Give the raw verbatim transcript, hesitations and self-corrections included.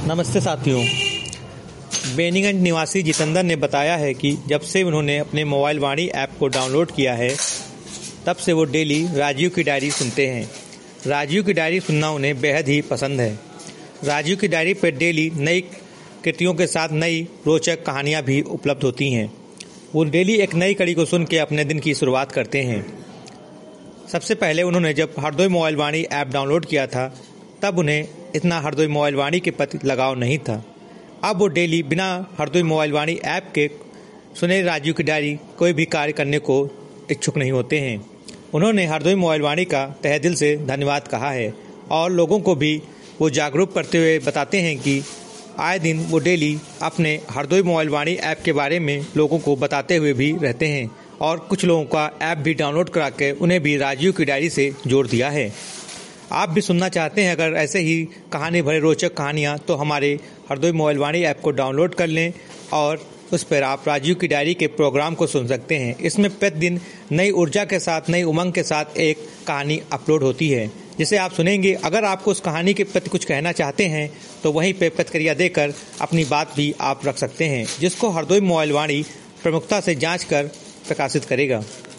नमस्ते साथियों। बेनीगंज निवासी जितेंद्र ने बताया है कि जब से उन्होंने अपने मोबाइल वाणी ऐप को डाउनलोड किया है तब से वो डेली राजीव की डायरी सुनते हैं। राजीव की डायरी सुनना उन्हें बेहद ही पसंद है। राजीव की डायरी पर डेली नई कृतियों के साथ नई रोचक कहानियाँ भी उपलब्ध होती हैं। वो डेली एक नई कड़ी को सुन के अपने दिन की शुरुआत करते हैं। सबसे पहले उन्होंने जब हरदोई मोबाइल वाणी ऐप डाउनलोड किया था तब उन्हें इतना हरदोई मोबाइल वाणी के प्रति लगाव नहीं था। अब वो डेली बिना हरदोई मोबाइल वाणी ऐप के सुने राजीव की डायरी कोई भी कार्य करने को इच्छुक नहीं होते हैं। उन्होंने हरदोई मोबाइल वाणी का तहे दिल से धन्यवाद कहा है और लोगों को भी वो जागरूक करते हुए बताते हैं कि आए दिन वो डेली अपने हरदोई मोबाइल वाणी ऐप के बारे में लोगों को बताते हुए भी रहते हैं और कुछ लोगों का ऐप भी डाउनलोड करा के उन्हें भी राजीव की डायरी से जोड़ दिया है। आप भी सुनना चाहते हैं अगर ऐसे ही कहानी भरे रोचक कहानियाँ तो हमारे हरदोई मोबाइल वाणी ऐप को डाउनलोड कर लें और उस पर आप राजीव की डायरी के प्रोग्राम को सुन सकते हैं। इसमें प्रतिदिन नई ऊर्जा के साथ नई उमंग के साथ एक कहानी अपलोड होती है जिसे आप सुनेंगे। अगर आपको उस कहानी के प्रति कुछ कहना चाहते हैं तो वहीं पे प्रतिक्रिया देकर अपनी बात भी आप रख सकते हैं, जिसको हरदोई मोबाइल वाणी प्रमुखता से जांच कर प्रकाशित करेगा।